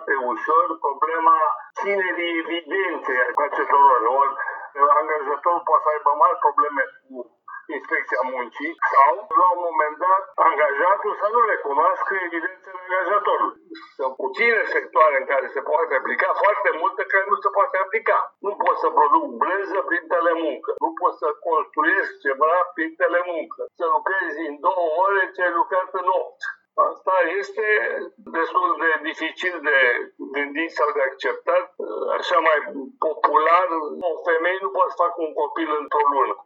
foarte ușor problema ținerii evidenței acestor ori. Angajatorul poate să aibă mari probleme cu Inspecția Muncii sau, la un moment dat, angajatul să nu recunoască evidențele angajatorului. Sunt puține sectoare în care se poate aplica, foarte multe care nu se poate aplica. Nu pot să produc brânză prin telemuncă, nu pot să construiesc ceva prin telemuncă, să lucrezi în 2 ore ce ai lucrat în 8. Asta este destul de dificil de gândit sau de acceptat. Așa mai popular, o femeie nu poate să facă un copil într-o lună.